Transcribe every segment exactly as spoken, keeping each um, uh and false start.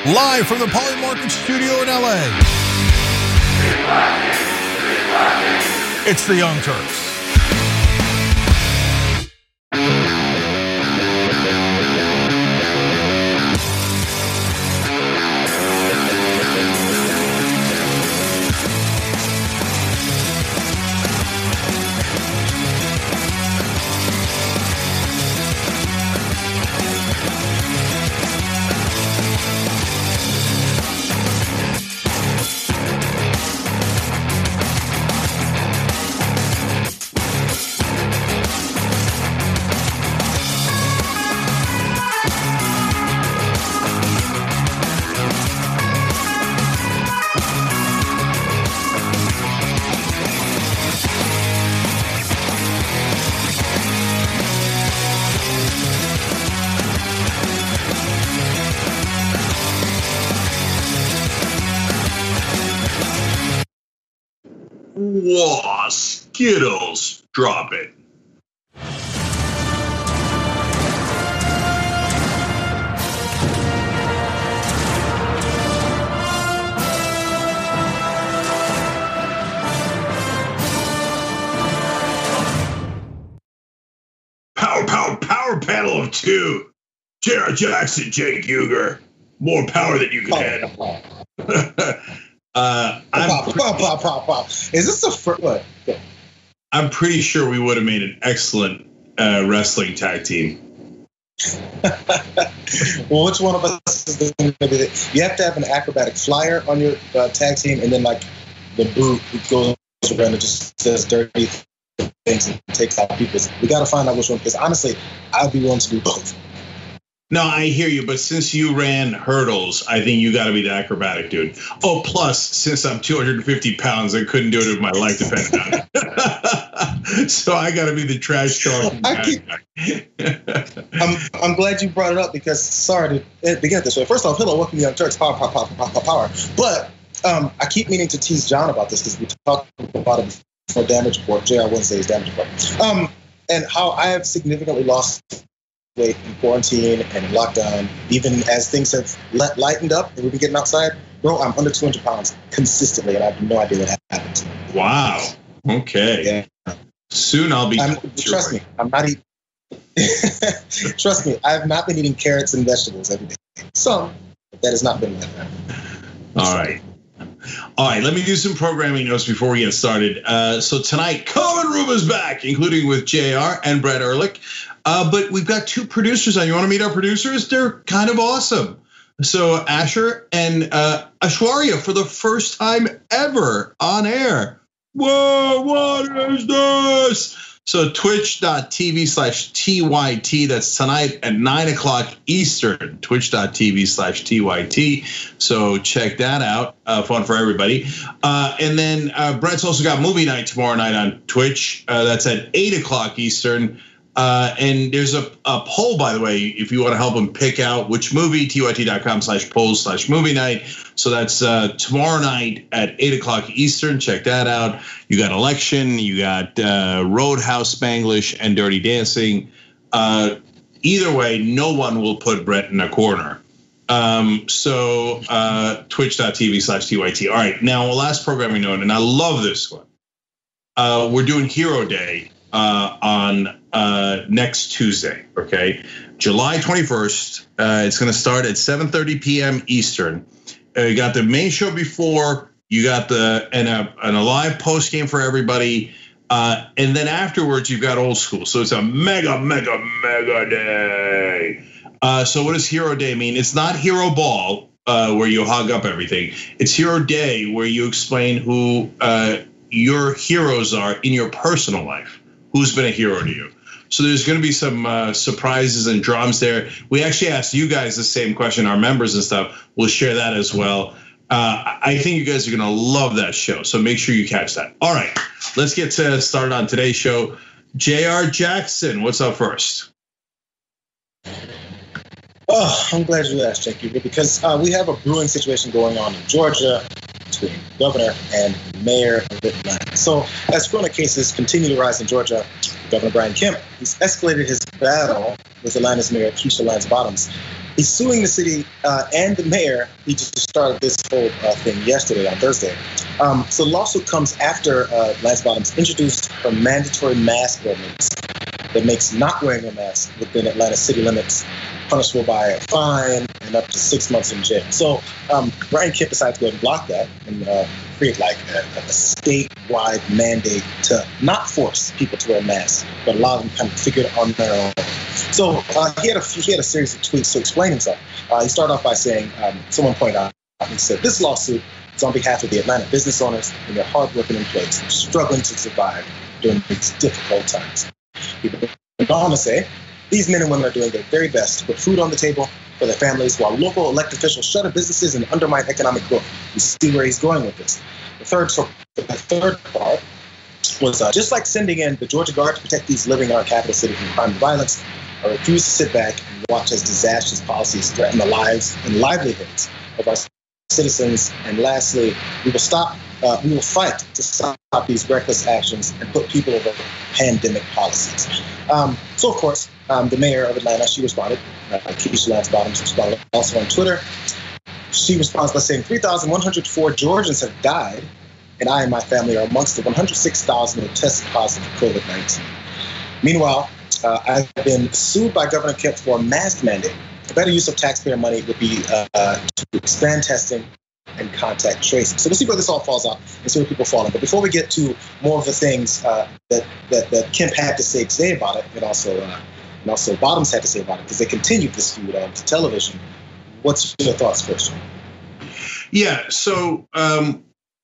live from the Polymarket studio in L A. It's the Young Turks. Whoa, Skittles, drop it. Power, power, power panel of two. J R. Jackson, Jake Uger. More power than you can handle. Uh, I'm pop, pop, pop, pop, pop. Is this the first? What? I'm pretty sure we would have made an excellent uh, wrestling tag team. Well, which one of us is going to be the, you have to have an acrobatic flyer on your uh, tag team, and then like the brute who goes around and just says dirty things and takes out people. We got to find out which one, because honestly, I'd be willing to do both. No, I hear you, but since you ran hurdles, I think you got to be the acrobatic dude. Oh, plus, since I'm two hundred fifty pounds, I couldn't do it if my life depended on it. So I got to be the trash talking guy. I'm, I'm glad you brought it up, because sorry to begin this way. First off, hello, welcome to Young Turks, power, power, power, power, power. But um, I keep meaning to tease John about this, because we talked about it before Damage Report, J R Wednesday's Damage Report, um, and how I have significantly lost weight in quarantine and in lockdown, even as things have lightened up and we've been getting outside. Bro, I'm under two hundred pounds consistently, and I have no idea what happened. Wow. Okay. Yeah. Soon I'll be. I'm, trust me, I'm not eating. Trust me, I've not been eating carrots and vegetables every day. Some, but that has not been like that. All right. All right, let me do some programming notes before we get started. Uh, so tonight, Common Room is back, including with J R and Brett Ehrlich. Uh, but we've got two producers on. You want to meet our producers? They're kind of awesome. So Asher and uh, Ashwarya for the first time ever on air. Whoa, what is this? So twitch.tv slash TYT. That's tonight at nine o'clock Eastern. Twitch.tv slash TYT. So check that out. Uh, fun for everybody. Uh, and then uh, Brett's also got movie night tomorrow night on Twitch. Uh, that's at eight o'clock Eastern. Uh, and there's a, a poll, by the way, if you want to help them pick out which movie, tyt.com slash polls slash movie night. So that's uh, tomorrow night at eight o'clock Eastern. Check that out. You got Election, you got uh, Roadhouse Spanglish, and Dirty Dancing. Uh, either way, no one will put Brett in a corner. Um, so uh, twitch.tv slash TYT. All right, now last programming note, and I love this one. Uh, we're doing Hero Day uh, on uh, next Tuesday, okay? July twenty-first, uh, it's gonna start at seven thirty p.m. Eastern. Uh, you got the main show before, you got the, and a, and a live post game for everybody. Uh, and then afterwards, you've got old school. So it's a mega, mega, mega day. Uh, so what does Hero Day mean? It's not Hero Ball, uh, where you hog up everything. It's Hero Day, where you explain who uh, your heroes are in your personal life. Who's been a hero to you? So there's going to be some uh, surprises and drums there. We actually asked you guys the same question, our members and stuff. We'll share that as well. Uh, I think you guys are going to love that show. So make sure you catch that. All right, let's get to started on today's show. J R Jackson, what's up first? Oh, I'm glad you asked, Jackie, because uh, we have a brewing situation going on in Georgia between governor and mayor of Atlanta. So as corona cases continue to rise in Georgia, Governor Brian Kemp has escalated his battle with Atlanta's mayor, Keisha Lance Bottoms. He's suing the city uh, and the mayor. He just started this whole uh, thing yesterday on Thursday. Um, so the lawsuit comes after uh, Lance Bottoms introduced her mandatory mask ordinance that makes not wearing a mask within Atlanta city limits punishable by a fine and up to six months in jail. So um, Brian Kemp decided to go and block that and uh, create like a, a statewide mandate to not force people to wear masks, but allow them to kind of figure it on their own. So uh, he had a he had a series of tweets to explain himself. Uh, he started off by saying, um, someone pointed out, he said, "This lawsuit is on behalf of the Atlanta business owners and their hardworking employees struggling to survive during these difficult times." He went on to say, "These men and women are doing their very best to put food on the table for their families while local elected officials shutter businesses and undermine economic growth." You see where he's going with this. The third, the third part was uh, just like sending in the Georgia Guard to protect these living in our capital city from crime and violence, I refuse to sit back and watch as disastrous policies threaten the lives and livelihoods of our citizens. And lastly, we will stop, uh, we will fight to stop these reckless actions and put people over pandemic policies. Um, so, of course, um, the mayor of Atlanta, she responded, uh, Keisha Lance Bottoms responded also on Twitter. She responds by saying, three thousand one hundred four Georgians have died, and I and my family are amongst the one hundred six thousand who have tested positive for COVID nineteen. Meanwhile, uh, I've been sued by Governor Kemp for a mask mandate. A better use of taxpayer money would be uh, to expand testing and contact tracing. So we'll see where this all falls out and see where people fall in. But before we get to more of the things uh, that, that that Kemp had to say today about it, and also uh, and also Bottoms had to say about it, because they continued this feud on to television. What's your thoughts, Christian? Yeah, so um,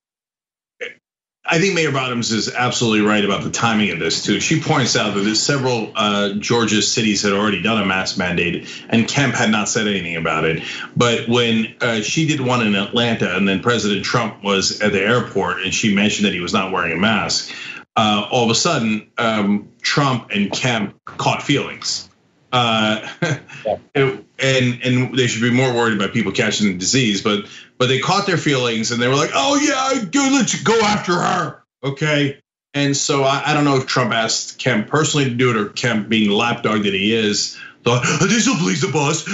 I think Mayor Bottoms is absolutely right about the timing of this too. She points out that there's several uh, Georgia cities had already done a mask mandate, and Kemp had not said anything about it. But when uh, she did one in Atlanta, and then President Trump was at the airport, and she mentioned that he was not wearing a mask, uh, all of a sudden um, Trump and Kemp caught feelings. Uh, and and they should be more worried about people catching the disease, but but they caught their feelings and they were like, oh yeah, go, let's go after her, okay? And so I, I don't know if Trump asked Kemp personally to do it, or Kemp, being the lapdog that he is, thought, this will please the boss.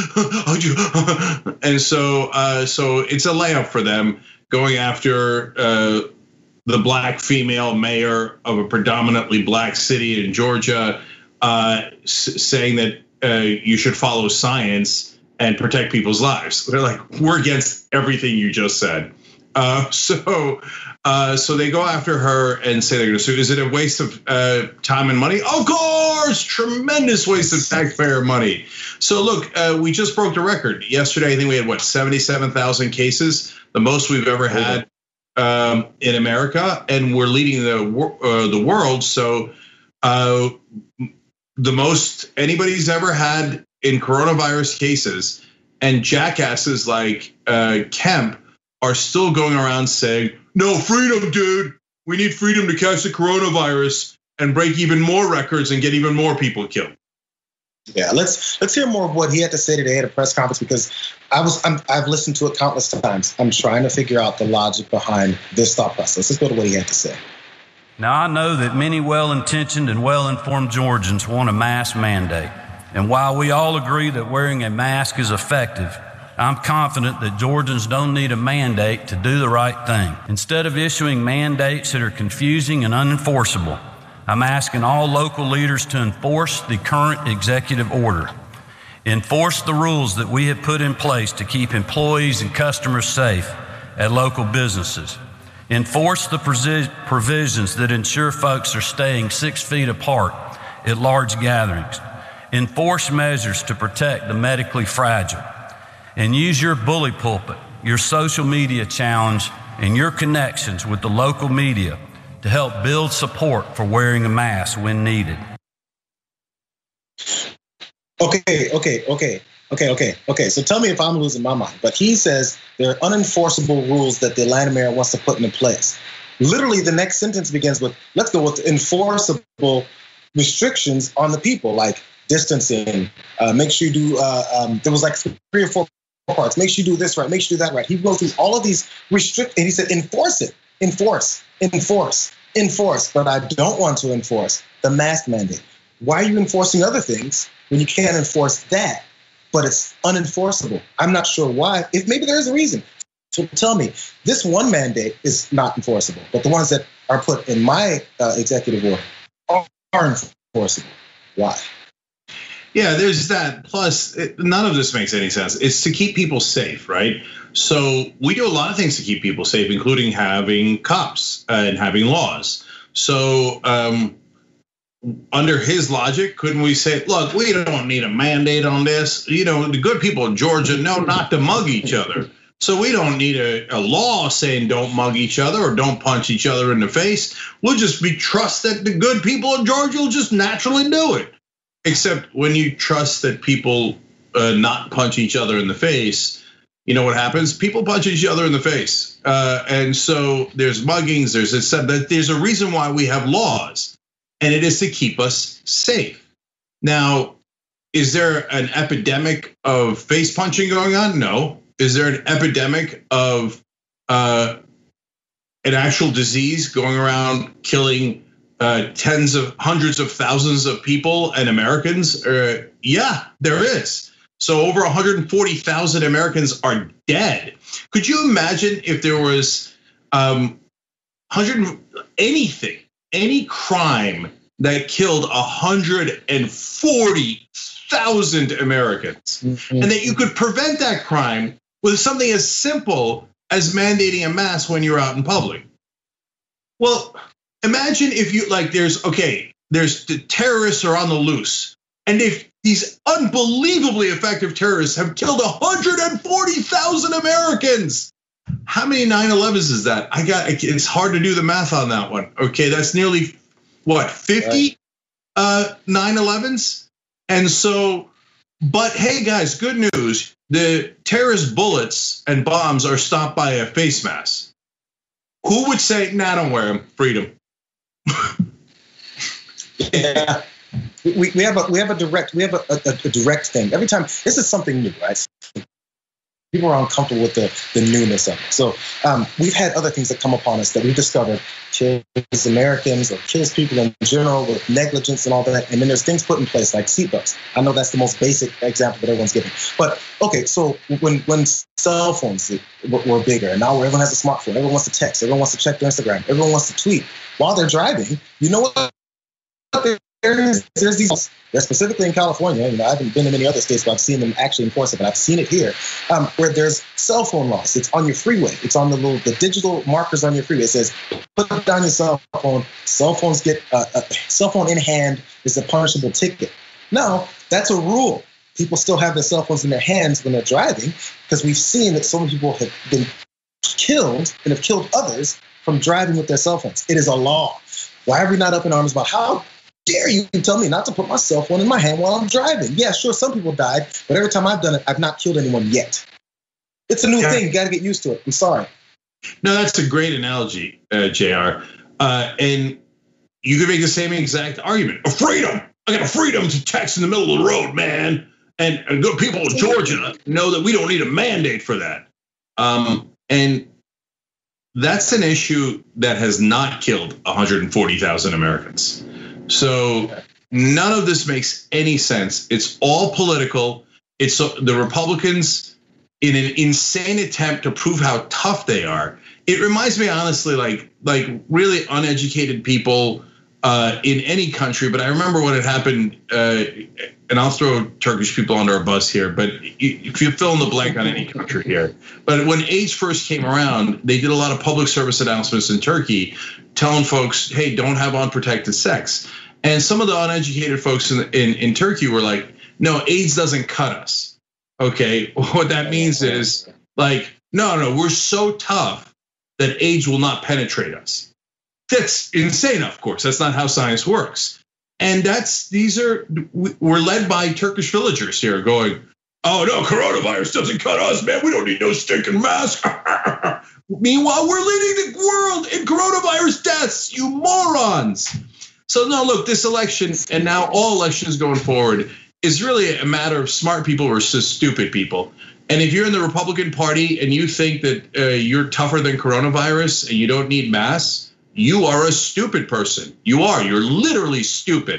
And so uh, so it's a layup for them, going after uh, the black female mayor of a predominantly black city in Georgia, uh, saying that Uh, you should follow science and protect people's lives. They're like, we're against everything you just said. Uh, so, uh, so they go after her and say they're going to sue. Is it a waste of uh, time and money? Of course, tremendous waste of taxpayer money. So look, uh, we just broke the record yesterday. I think we had what, seventy-seven thousand cases, the most we've ever had um, in America, and we're leading the uh, the world. So. Uh, The most anybody's ever had in coronavirus cases, and jackasses like uh, Kemp are still going around saying, no, freedom, dude. We need freedom to catch the coronavirus and break even more records and get even more people killed. Yeah, let's let's hear more of what he had to say today at a press conference, because I was I'm, I've listened to it countless times. I'm trying to figure out the logic behind this thought process. Let's go to what he had to say. Now, I know that many well-intentioned and well-informed Georgians want a mask mandate. And while we all agree that wearing a mask is effective, I'm confident that Georgians don't need a mandate to do the right thing. Instead of issuing mandates that are confusing and unenforceable, I'm asking all local leaders to enforce the current executive order. Enforce the rules that we have put in place to keep employees and customers safe at local businesses. Enforce the provisions that ensure folks are staying six feet apart at large gatherings. Enforce measures to protect the medically fragile. And use your bully pulpit, your social media challenge, and your connections with the local media to help build support for wearing a mask when needed. Okay, okay, okay. Okay, okay, okay. So tell me if I'm losing my mind. But he says there are unenforceable rules that the Atlanta mayor wants to put into place. Literally, the next sentence begins with, let's go with enforceable restrictions on the people, like distancing. Uh, make sure you do, uh, um, there was like three or four parts. Make sure you do this right. Make sure you do that right. He goes through all of these restrict, and he said, enforce it, enforce, enforce, enforce. But I don't want to enforce the mask mandate. Why are you enforcing other things when you can't enforce that? but it's unenforceable. I'm not sure why. If maybe there's a reason. So tell me, this one mandate is not enforceable, but the ones that are put in my uh, executive order are, are enforceable. Why? Yeah, there's that. Plus, it, none of this makes any sense. It's to keep people safe, right? So we do a lot of things to keep people safe, including having cops and having laws. So um, under his logic, couldn't we say, look, we don't need a mandate on this. You know, the good people in Georgia know not to mug each other. So we don't need a, a law saying don't mug each other or don't punch each other in the face. We'll just be trust that the good people in Georgia will just naturally do it. Except when you trust that people uh, not punch each other in the face, you know what happens? People punch each other in the face. Uh, and so there's muggings, there's a, there's a reason why we have laws, and it is to keep us safe. Now, is there an epidemic of face punching going on? No. Is there an epidemic of uh, an actual disease going around killing uh, tens of hundreds of thousands of people and Americans? Uh, yeah, there is. So over one hundred forty thousand Americans are dead. Could you imagine if there was um, one hundred anything, any crime that killed one hundred forty thousand Americans, mm-hmm. and that you could prevent that crime with something as simple as mandating a mask when you're out in public? Well, imagine if you like, there's okay, there's the terrorists are on the loose, and if these unbelievably effective terrorists have killed one hundred forty thousand Americans. How many nine elevens is that? I got, it's hard to do the math on that one. Okay, that's nearly what, fifty uh, nine elevens? And so, but hey guys, good news. The terrorist bullets and bombs are stopped by a face mask. Who would say, nah, don't wear them, freedom? Yeah, we, we have a we have a direct we have a, a, a direct thing every time. This is something new, right? People are uncomfortable with the, the newness of it. So um, we've had other things that come upon us that we've discovered kills Americans or kills people in general with negligence and all that. And then there's things put in place like seatbelts. I know that's the most basic example that everyone's giving. But okay, so when when cell phones were bigger and now everyone has a smartphone, everyone wants to text, everyone wants to check their Instagram, everyone wants to tweet while they're driving, you know what? There's, there's these, they're specifically in California. You know, I haven't been in many other states, but I've seen them actually enforce it. But I've seen it here, um, where there's cell phone laws. It's on your freeway. It's on the little, the digital markers on your freeway. It says, put down your cell phone. Cell phones get uh, a cell phone in hand is a punishable ticket. Now that's a rule. People still have their cell phones in their hands when they're driving because we've seen that so many people have been killed and have killed others from driving with their cell phones. It is a law. Why are we not up in arms about how dare you tell me not to put my cell phone in my hand while I'm driving? Yeah, sure, some people died, but every time I've done it, I've not killed anyone yet. It's a new yeah. thing. You got to get used to it. I'm sorry. No, that's a great analogy, uh, J R. Uh, and you could make the same exact argument. A freedom. I got a freedom to text in the middle of the road, man. And, and good people in Georgia know that we don't need a mandate for that. Um, and that's an issue that has not killed one hundred forty thousand Americans. So none of this makes any sense. It's all political. It's the Republicans in an insane attempt to prove how tough they are. It reminds me, honestly, like like really uneducated people uh, in any country. But I remember when it happened, uh, and I'll throw Turkish people under a bus here, but if you fill in the blank on any country here. But when AIDS first came around, they did a lot of public service announcements in Turkey telling folks, hey, don't have unprotected sex. And some of the uneducated folks in, in, in Turkey were like, no, AIDS doesn't cut us. Okay, what that means is like, no, no, we're so tough that AIDS will not penetrate us. That's insane, of course. That's not how science works. And that's, these are, we're led by Turkish villagers here going, oh no, coronavirus doesn't cut us, man. We don't need no stinking mask. Meanwhile, we're leading the world in coronavirus deaths, you morons. So no, look, this election and now all elections going forward is really a matter of smart people versus stupid people. And if you're in the Republican Party and you think that uh, you're tougher than coronavirus and you don't need masks, you are a stupid person. You are, you're literally stupid.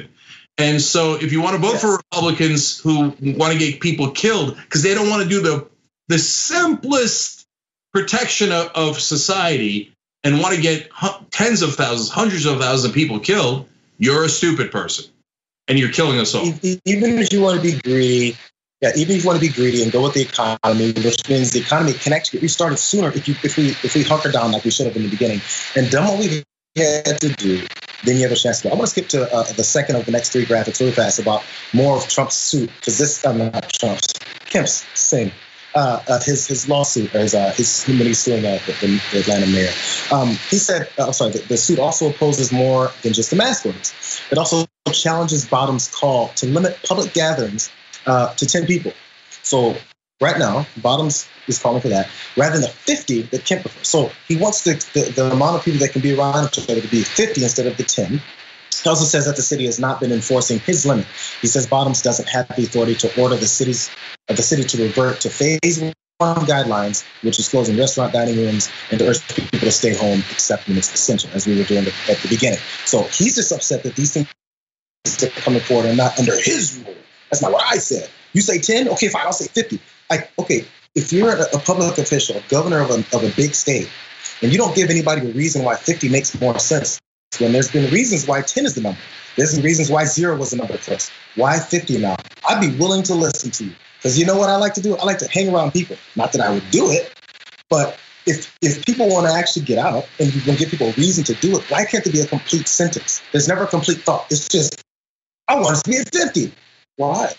And so if you want to vote yes. for Republicans who want to get people killed because they don't want to do the, the simplest protection of, of society and want to get tens of thousands, hundreds of thousands of people killed, you're a stupid person and you're killing us all. Even if you want to be greedy, yeah, even if you want to be greedy and go with the economy, which means the economy can actually get restarted sooner if you if we if we hunker down like we should have in the beginning and done what we had to do, then you have a chance to go. I want to skip to uh, the second of the next three graphics really fast about more of Trump's suit, because this I'm uh, not Trump's, Kemp's same. Uh, uh, his his lawsuit, or his uh, his when he's suing uh, the, the Atlanta mayor. Um, he said, uh, I'm sorry, the, the suit also opposes more than just the mask orders. It also challenges Bottom's call to limit public gatherings uh, to ten people. So right now, Bottoms is calling for that rather than the fifty that Kemp prefers. So he wants the, the the amount of people that can be around each other to be fifty instead of the ten. He also says that the city has not been enforcing his limit. He says Bottoms doesn't have the authority to order the city's uh, the city to revert to phase one guidelines, which is closing restaurant dining rooms and to urge people to stay home except when it's essential, as we were doing at the beginning. So he's just upset that these things are coming forward and not under his rule. That's not what I said. You say ten? Okay, fine, I'll say fifty. Like, okay, if you're a public official, a governor of a, of a big state, and you don't give anybody a reason why fifty makes more sense, when there's been reasons why ten is the number. There's been reasons why zero was the number first. Why fifty now? I'd be willing to listen to you. Because you know what I like to do? I like to hang around people. Not that I would do it, but if if people want to actually get out and you can give people a reason to do it, why can't there be a complete sentence? There's never a complete thought. It's just, I want us to be at fifty. Why?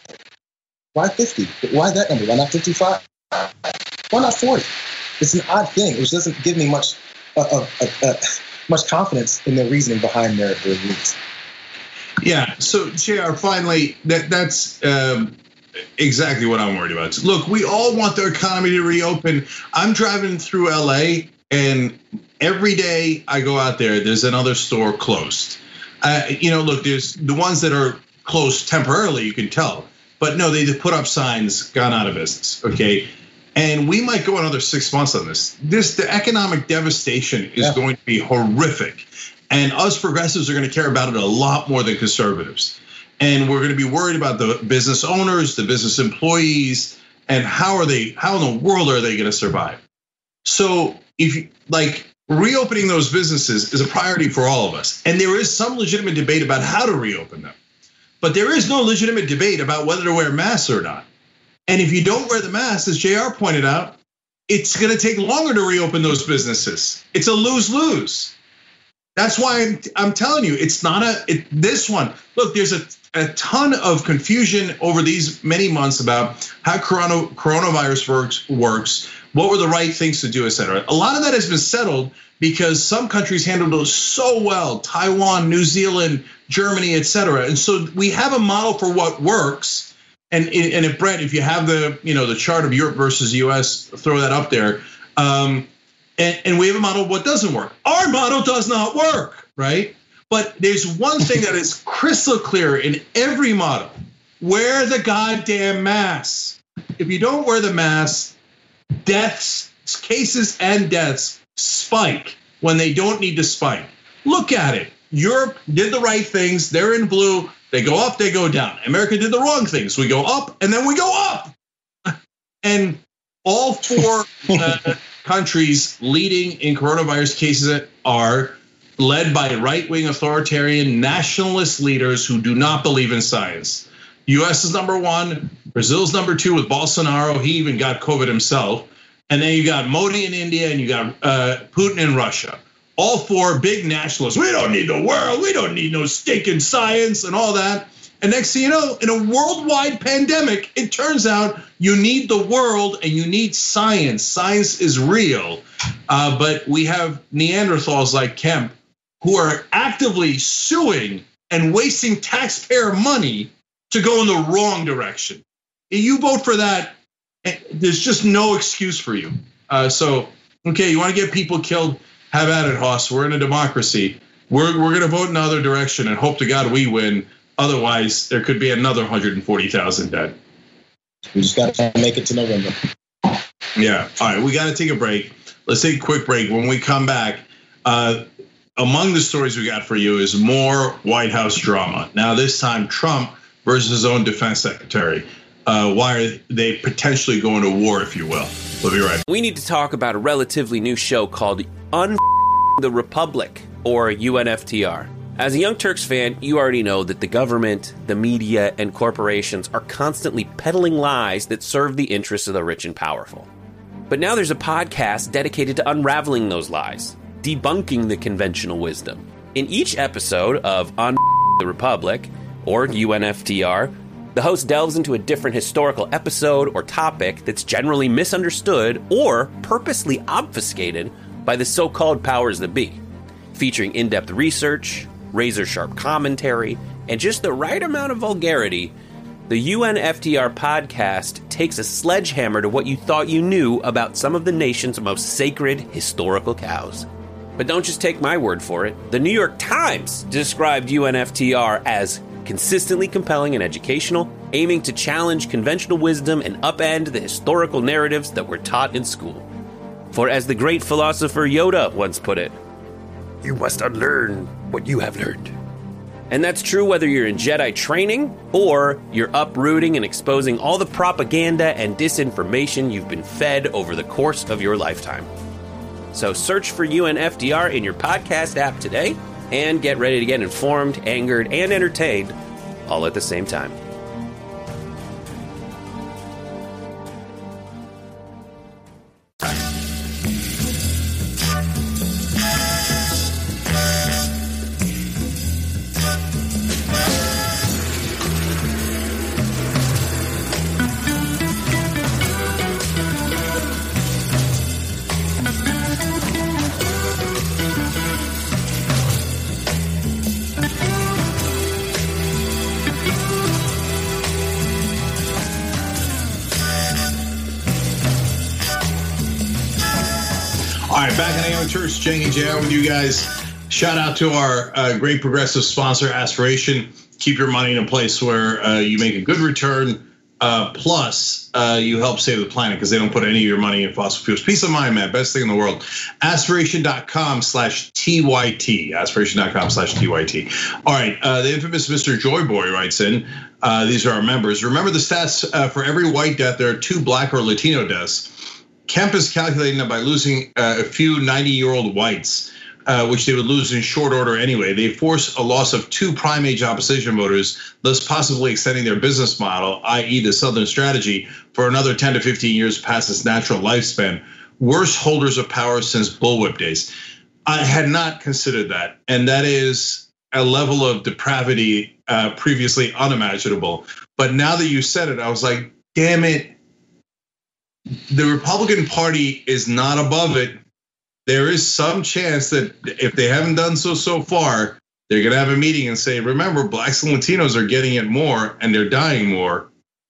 Why fifty? Why that number? Why not fifty-five? Why not forty? It's an odd thing, which doesn't give me much uh, uh, uh, uh, much confidence in the reasoning behind their, their rules. Yeah. So, J R, finally, that that's um, exactly what I'm worried about. Look, we all want the economy to reopen. I'm driving through L A, and every day I go out there, there's another store closed. Uh, you know, look, there's the ones that are closed temporarily, you can tell. But no, they put up signs, gone out of business, okay? And we might go another six months on this. This, the economic devastation is yeah. going to be horrific. And us progressives are gonna care about it a lot more than conservatives. And we're gonna be worried about the business owners, the business employees, and how are they, how in the world are they gonna survive? So if you, like, reopening those businesses is a priority for all of us. And there is some legitimate debate about how to reopen them. But there is no legitimate debate about whether to wear masks or not. And if you don't wear the mask, as J R pointed out, it's gonna take longer to reopen those businesses. It's a lose-lose. That's why I'm, I'm telling you, it's not a, it, this one. Look, there's a, a ton of confusion over these many months about how corona, coronavirus works, works, what were the right things to do, et cetera. A lot of that has been settled because some countries handled those so well, Taiwan, New Zealand, Germany, et cetera. And so we have a model for what works. And, and if Brett, if you have the, you know, the chart of Europe versus U S, throw that up there. Um, and, and we have a model of what doesn't work. Our model does not work, right? But there's one thing that is crystal clear in every model: wear the goddamn mask. If you don't wear the mask, deaths, cases and deaths spike when they don't need to spike. Look at it. Europe did the right things. They're in blue. They go up, they go down. America did the wrong things. We go up and then we go up. And all four uh, countries leading in coronavirus cases are led by right-wing authoritarian nationalist leaders who do not believe in science. U S is number one, Brazil's number two with Bolsonaro. He even got COVID himself. And then you got Modi in India and you got Putin in Russia. All four big nationalists. We don't need the world. We don't need no stinking science and all that. And next thing you know, in a worldwide pandemic, it turns out you need the world and you need science. Science is real. Uh, but we have Neanderthals like Kemp who are actively suing and wasting taxpayer money to go in the wrong direction. If you vote for that, there's just no excuse for you. Uh, so, okay, you want to get people killed? Have at it, Hoss. We're in a democracy. We're we're gonna vote in the other direction and hope to God we win. Otherwise, there could be another one hundred forty thousand dead. We just gotta make it to November. Yeah. All right. We gotta take a break. Let's take a quick break. When we come back, uh, among the stories we got for you is more White House drama. Now, this time, Trump versus his own defense secretary. Uh, why are they potentially going to war, if you will? We'll be right back. We need to talk about a relatively new show called Un the Republic, or U N F T R. As a Young Turks fan, you already know that the government, the media, and corporations are constantly peddling lies that serve the interests of the rich and powerful. But now there's a podcast dedicated to unraveling those lies, debunking the conventional wisdom. In each episode of Un the Republic, or U N F T R, the host delves into a different historical episode or topic that's generally misunderstood or purposely obfuscated by the so-called powers that be, featuring in-depth research, razor-sharp commentary, and just the right amount of vulgarity. The U N F T R podcast takes a sledgehammer to what you thought you knew about some of the nation's most sacred historical cows. But don't just take my word for it. The New York Times described U N F T R as consistently compelling and educational, aiming to challenge conventional wisdom and upend the historical narratives that were taught in school. For as the great philosopher Yoda once put it, you must unlearn what you have learned. And that's true whether you're in Jedi training or you're uprooting and exposing all the propaganda and disinformation you've been fed over the course of your lifetime. So search for U N F T R in your podcast app today and get ready to get informed, angered, and entertained all at the same time. Turks, Chang and J R with you guys. Shout out to our uh, great progressive sponsor, Aspiration. Keep your money in a place where uh, you make a good return. Uh, plus, uh, you help save the planet because they don't put any of your money in fossil fuels. Peace of mind, man. Best thing in the world. Aspiration.com slash TYT. Aspiration.com slash TYT. All right. Uh, the infamous Mister Joyboy writes in. Uh, these are our members. Remember the stats uh, for every white death, there are two black or Latino deaths. Kemp is calculating that by losing a few ninety-year-old whites, uh, which they would lose in short order anyway, they force a loss of two prime age opposition voters, thus possibly extending their business model, that is the Southern strategy, for another ten to fifteen years past its natural lifespan. Worst holders of power since bullwhip days. I had not considered that, and that is a level of depravity uh, previously unimaginable. But now that you said it, I was like, damn it. The Republican Party is not above it. There is some chance that if they haven't done so so far, they're gonna have a meeting and say, remember, blacks and Latinos are getting it more and they're dying more.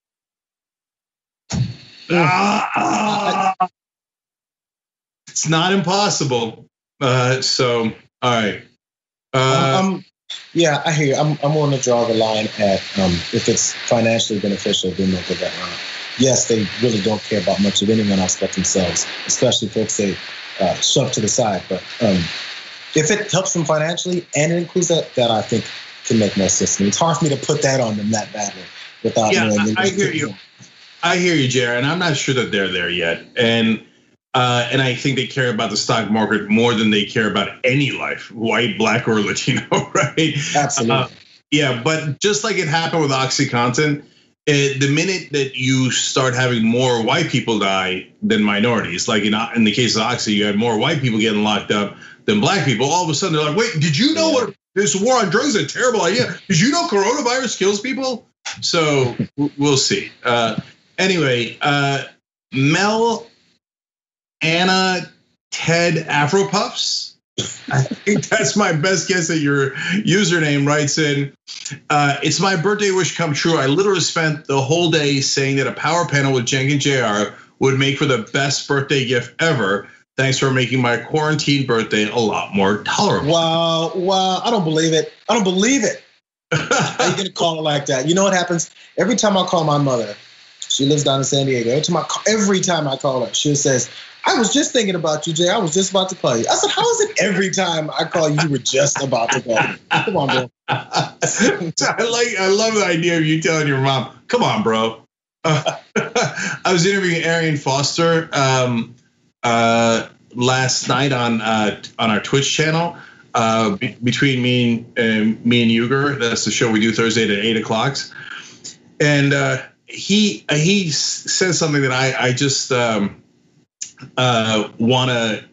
Ah, it's not impossible. Uh, so, all right. Uh, um, yeah, I hear you. I'm, I'm going to draw the line at um, if it's financially beneficial, then they'll go that route. Yes, they really don't care about much of anyone else but themselves, especially folks they uh, shove to the side. But um, if it helps them financially and it includes that, that I think can make more sense. It's hard for me to put that on them that badly without yeah, knowing. I, I hear you. I hear you, Jared, and I'm not sure that they're there yet. And uh, and I think they care about the stock market more than they care about any life, white, black, or Latino, right? Absolutely. Uh, yeah, but just like it happened with OxyContin, It, the minute that you start having more white people die than minorities, like in, in the case of Oxy, you had more white people getting locked up than black people. All of a sudden, they're like, "Wait, did you know what this war on drugs is a terrible idea? Did you know coronavirus kills people?" So we'll see. Uh, anyway, uh, Mel, Anna, Ted, Afropuffs. I think that's my best guess at your username. Writes in, uh, it's my birthday wish come true. I literally spent the whole day saying that a power panel with Cenk and J R would make for the best birthday gift ever. Thanks for making my quarantine birthday a lot more tolerable. Wow, wow, I don't believe it. I don't believe it. How are you gonna call it like that? You know what happens? Every time I call my mother, She lives down in San Diego. Every time I, every time I call her, she says, I was just thinking about you, Jay. I was just about to call you. I said, how is it every time I call you, you were just about to call me? Come on, bro. I like, I love the idea of you telling your mom, come on, bro. Uh, I was interviewing Arian Foster um, uh, last night on uh, on our Twitch channel. Uh, be- between me and uh, me and Uger, that's the show we do Thursday at eight o'clock. And uh, he he says something that I I just um, uh, want to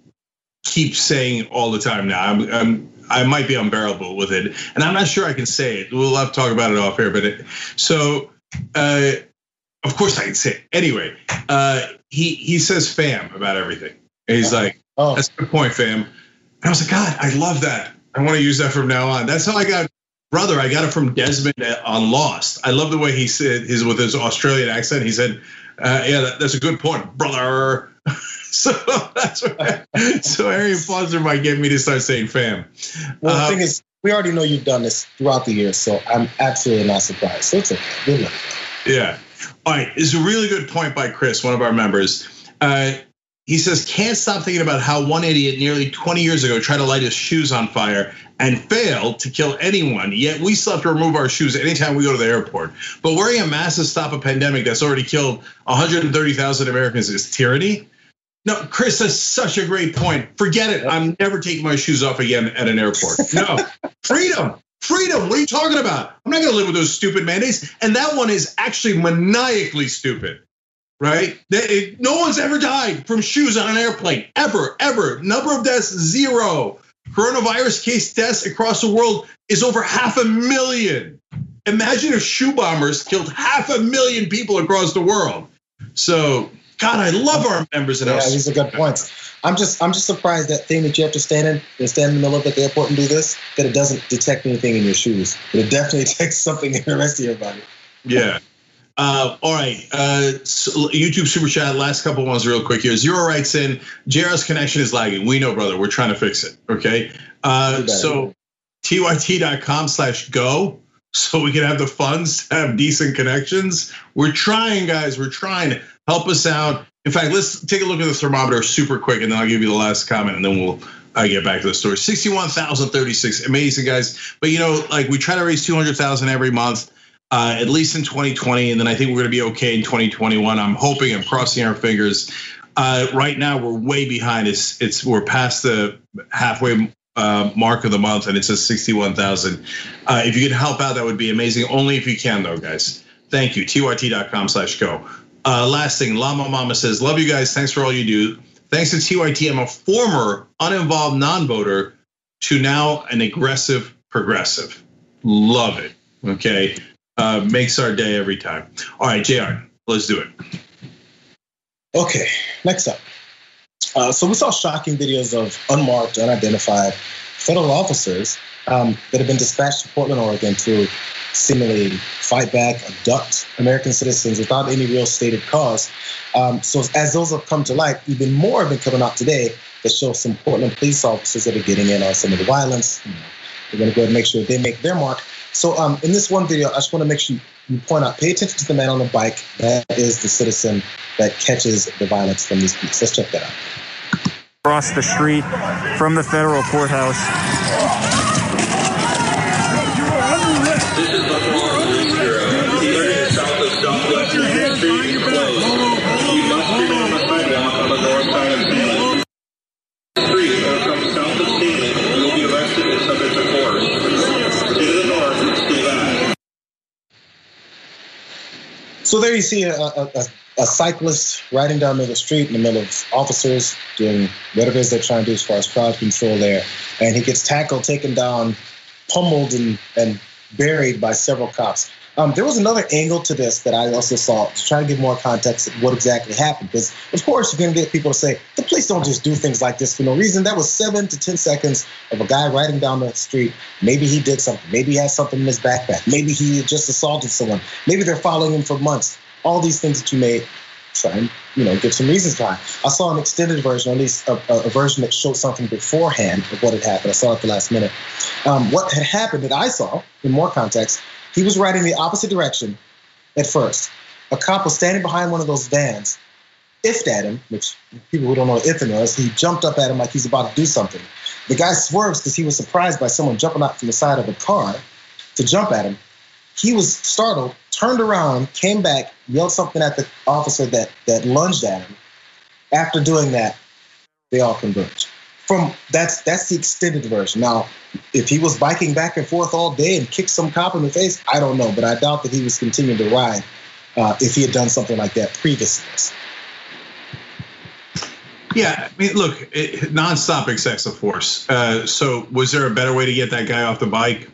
keep saying all the time now. I'm, I'm I might be unbearable with it, and I'm not sure I can say it. We'll have to talk about it off air. But it, so. Uh, Of course I can say it. Anyway, uh, he he says fam about everything. And he's like, oh, that's a good point, fam. And I was like, God, I love that. I want to use that from now on. That's how I got, brother, I got it from Desmond on Lost. I love the way he said, his with his Australian accent. He said, uh, yeah, that, that's a good point, brother. so that's what, so Arian Foster might get me to start saying fam. Well, the uh, thing is, we already know you've done this throughout the years, so I'm absolutely not surprised. So it's okay. Good luck. Yeah. All right, this is a really good point by Chris, one of our members. Uh, he says, can't stop thinking about how one idiot nearly twenty years ago tried to light his shoes on fire and failed to kill anyone, yet we still have to remove our shoes anytime we go to the airport. But wearing a mask to stop a pandemic that's already killed one hundred thirty thousand Americans is tyranny? No, Chris, that's such a great point. Forget it, I'm never taking my shoes off again at an airport. No, freedom. Freedom, what are you talking about? I'm not gonna live with those stupid mandates. And that one is actually maniacally stupid, right? No one's ever died from shoes on an airplane, ever, ever. Number of deaths, zero. Coronavirus case deaths across the world is over half a million. Imagine if shoe bombers killed half a million people across the world. So, God, I love our members. Yeah, these are good points. I'm just, I'm just surprised that thing that you have to stand in, and stand in the middle of at the airport and do this, that it doesn't detect anything in your shoes, but it definitely detects something in the rest of your body. Yeah. Uh, all right. Uh, so YouTube super chat. Last couple ones, real quick here. Zero writes in. J R's connection is lagging. We know, brother. We're trying to fix it. Okay. Uh, so T Y T dot com slash go. So we can have the funds to have decent connections. We're trying, guys. We're trying. Help us out. In fact, let's take a look at the thermometer super quick, and then I'll give you the last comment, and then we'll uh, get back to the story. sixty-one thousand thirty-six, amazing, guys. But you know, like we try to raise two hundred thousand every month, uh, at least in twenty twenty, and then I think we're gonna be okay in twenty twenty-one. I'm hoping, I'm crossing our fingers. Uh, right now, we're way behind. It's, it's we're past the halfway uh, mark of the month, and it says sixty-one thousand. Uh, if you could help out, that would be amazing. Only if you can, though, guys. Thank you. T Y T dot com slash go. Uh, last thing, Llama Mama says, love you guys. Thanks for all you do. Thanks to T Y T, I'm a former uninvolved non-voter to now an aggressive progressive. Love it. Okay. Uh, makes our day every time. All right, J R, let's do it. Okay, next up. Uh, so we saw shocking videos of unmarked, unidentified federal officers um, that have been dispatched to Portland, Oregon to seemingly fight back, abduct American citizens without any real stated cause. Um, so as those have come to light, even more have been coming out today that show some Portland police officers that are getting in on some of the violence. We're gonna go ahead and make sure they make their mark. So um, in this one video, I just wanna make sure you point out, pay attention to the man on the bike. That is the citizen that catches the violence from these police. Let's check that out. Across the street from the federal courthouse. This is the Florida Police Bureau. Here south of Southwest Main Street is closed. You must remain on the sidewalk on the north side of Stanley Street or come south of Stanley. You will be arrested and subject to court. Stay to the north, stay back. So there you see a, a, a, a cyclist riding down the street in the middle of officers doing whatever it is they're trying to do as far as crowd control there. And he gets tackled, taken down, pummeled, and, and buried by several cops. Um, there was another angle to this that I also saw to try to give more context of what exactly happened. Because, of course, you're going to get people to say, the police don't just do things like this for no reason. That was seven to ten seconds of a guy riding down the street. Maybe he did something. Maybe he had something in his backpack. Maybe he just assaulted someone. Maybe they're following him for months. All these things that you may try and, you know, give some reasons behind. I saw an extended version, or at least a, a, a version that showed something beforehand of what had happened. I saw it at the last minute. Um, what had happened that I saw, in more context, he was riding the opposite direction at first. a cop was standing behind one of those vans, ifed at him, which people who don't know what ifing is, he jumped up at him like he's about to do something. The guy swerves because he was surprised by someone jumping out from the side of a car to jump at him. He was startled, turned around, came back, yelled something at the officer that, that lunged at him. After doing that, they all converged. From that's that's the extended version. Now, if he was biking back and forth all day and kicked some cop in the face, I don't know, but I doubt that he was continuing to ride uh, if he had done something like that previously. Yeah, I mean, look, it, nonstop excessive force. Uh, so, was there a better way to get that guy off the bike?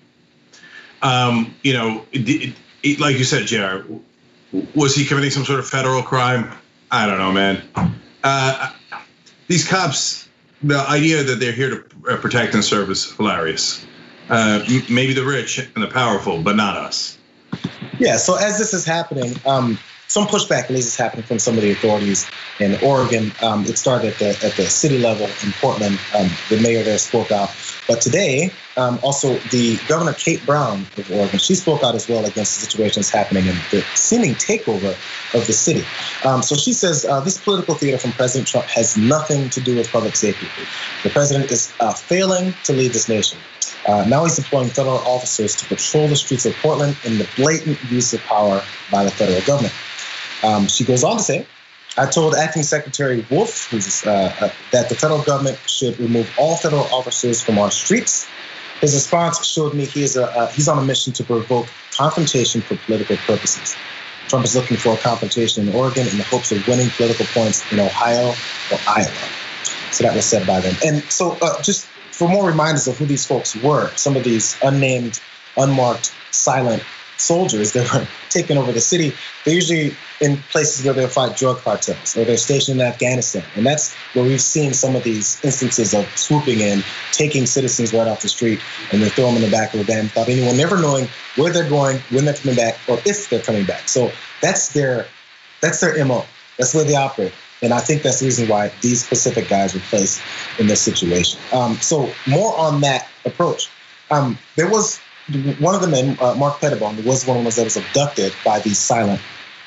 Um, you know, it, it, like you said, J R, was he committing some sort of federal crime? I don't know, man. Uh, these cops, the idea that they're here to protect and serve is hilarious. Uh, maybe the rich and the powerful, but not us. Yeah, so as this is happening, um, some pushback at least is happening from some of the authorities in Oregon. Um, it started at the, at the city level in Portland. Um, the mayor there spoke out. But today, um, also the Governor Kate Brown of Oregon, she spoke out as well against the situations happening and the seeming takeover of the city. Um, so she says uh, this political theater from President Trump has nothing to do with public safety. The president is uh, failing to lead this nation. Uh, now he's deploying federal officers to patrol the streets of Portland in the blatant use of power by the federal government. Um, she goes on to say, I told Acting Secretary Wolf who's, uh, uh, that the federal government should remove all federal officers from our streets. His response showed me he is a, uh, he's on a mission to provoke confrontation for political purposes. Trump is looking for a confrontation in Oregon in the hopes of winning political points in Ohio or Iowa. So that was said by them. And so uh, just for more reminders of who these folks were, some of these unnamed, unmarked, silent soldiers that were taking over the city, they're usually in places where they'll fight drug cartels or they're stationed in Afghanistan. And that's where we've seen some of these instances of swooping in, taking citizens right off the street, and they throw them in the back of a van without anyone never knowing where they're going, when they're coming back, or if they're coming back. So that's their that's their M O. That's where they operate. And I think that's the reason why these specific guys were placed in this situation. Um, so more on that approach. Um, there was one of the men, uh, Mark Pettibone, was one of the ones that was abducted by the silent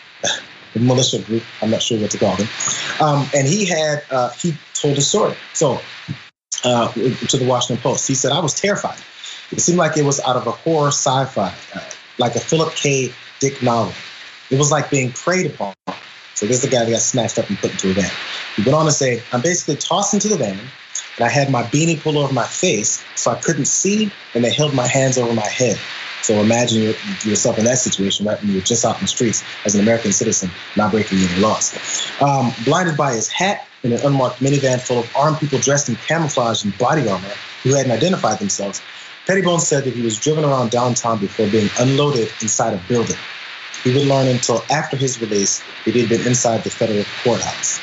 militia group. I'm not sure what to call them. Um, and he had, uh, he told a story. So uh, to the Washington Post, he said, I was terrified. It seemed like it was out of a horror sci-fi, uh, like a Philip K. Dick novel. It was like being preyed upon. So this is the guy that got snatched up and put into a van. He went on to say, I'm basically tossed into the van, and I had my beanie pulled over my face so I couldn't see, and they held my hands over my head. So imagine yourself in that situation, right, when you're just out in the streets as an American citizen, not breaking any laws. Um, blinded by his hat in an unmarked minivan full of armed people dressed in camouflage and body armor who hadn't identified themselves, Pettibone said that he was driven around downtown before being unloaded inside a building. He would learn until after his release that he had been inside the federal courthouse.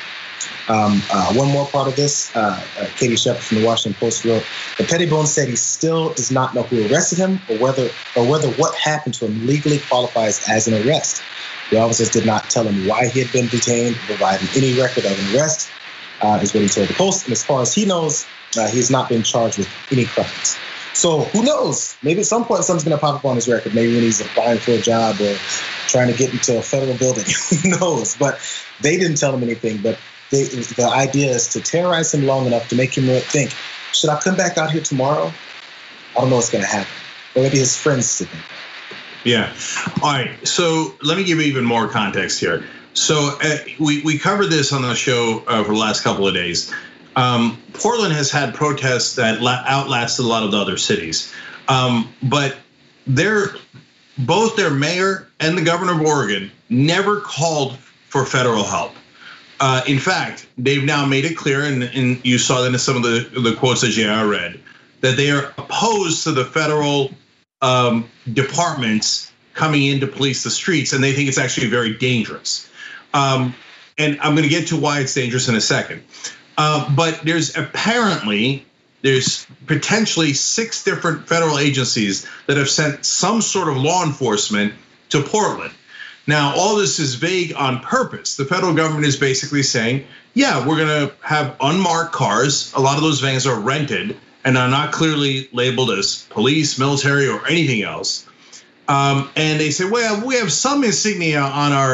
Um, uh, one more part of this, uh, uh, Katie Shepard from the Washington Post wrote, the Pettibone said he still does not know who arrested him or whether or whether what happened to him legally qualifies as an arrest. The officers did not tell him why he had been detained or provide any record of an arrest, uh, is what he told the Post. And as far as he knows, uh, he has not been charged with any crimes. So who knows? Maybe at some point something's going to pop up on his record. Maybe when he's applying for a job or trying to get into a federal building. Who knows? But they didn't tell him anything. But they, the idea is to terrorize him long enough to make him think, should I come back out here tomorrow? I don't know what's going to happen. Or maybe his friends sit there. Yeah. All right. So let me give you even more context here. So uh, we, we covered this on the show uh, for the last couple of days. Um, Portland has had protests that outlasted a lot of the other cities, um, but they're, both their mayor and the governor of Oregon never called for federal help. Uh, in fact, they've now made it clear, and, and you saw that in some of the, the quotes that J R read, that they are opposed to the federal um, departments coming in to police the streets, and they think it's actually very dangerous. Um, and I'm going to get to why it's dangerous in a second. Uh, but there's apparently, there's potentially six different federal agencies that have sent some sort of law enforcement to Portland. Now, all this is vague on purpose. The federal government is basically saying, yeah, we're gonna have unmarked cars. A lot of those vans are rented and are not clearly labeled as police, military, or anything else. Um, and they say, well, we have some insignia on our